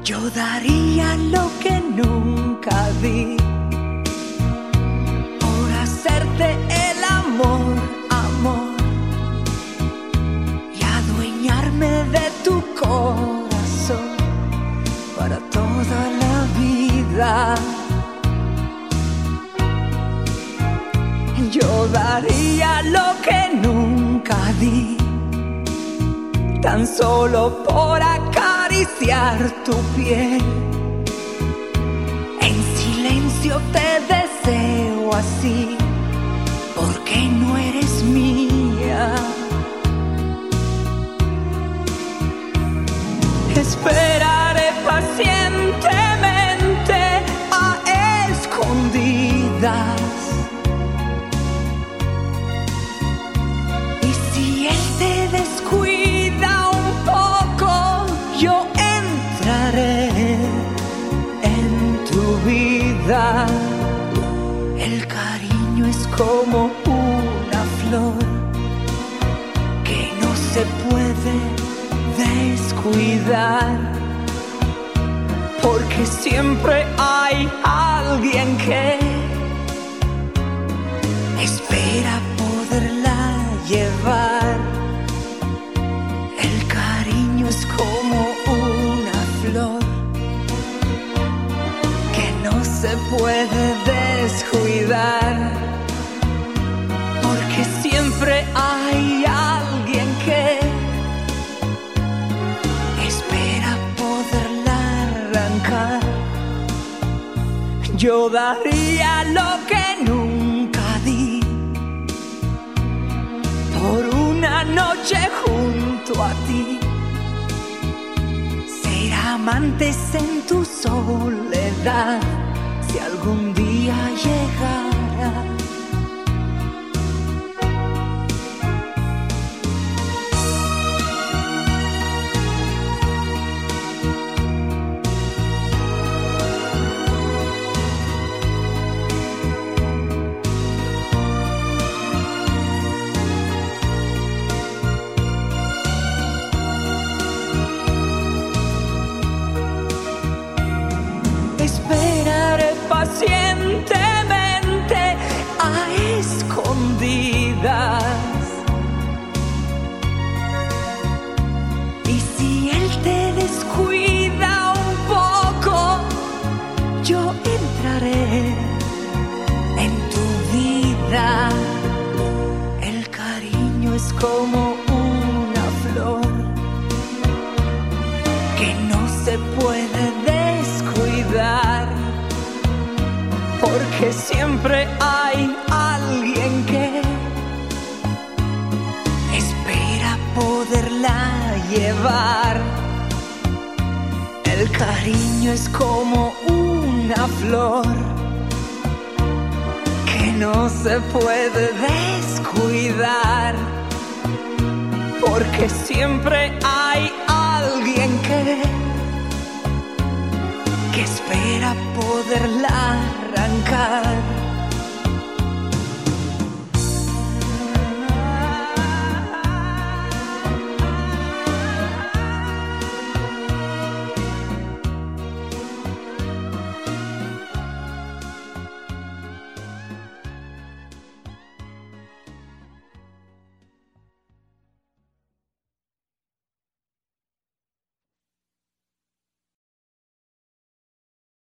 Yo daría lo que nunca di por hacerte el amor, amor, y adueñarme de tu corazón para toda la vida. Yo daría lo que nunca di, tan solo por acariciar tu piel. En silencio te deseo así, porque no eres mía. Esperaré pacientemente a escondidas. Y si él te descuida un poco, yo entraré en tu vida. El cariño es como una flor que no se puede descuidar, porque siempre hay alguien que espera poderla llevar. El cariño es como una flor que no se puede descuidar, porque siempre hay alguien que espera poderla arrancar. Yo daría lo que nunca di por una noche junto a ti, ser amantes en tu soledad, si algún día llegara. Esperaré pacientemente a escondidas. Y si él te descuida un poco, yo entraré en tu vida. El cariño es como una flor que no se puede descuidar, porque siempre hay alguien que espera poderla llevar. El cariño es como una flor que no se puede descuidar, porque siempre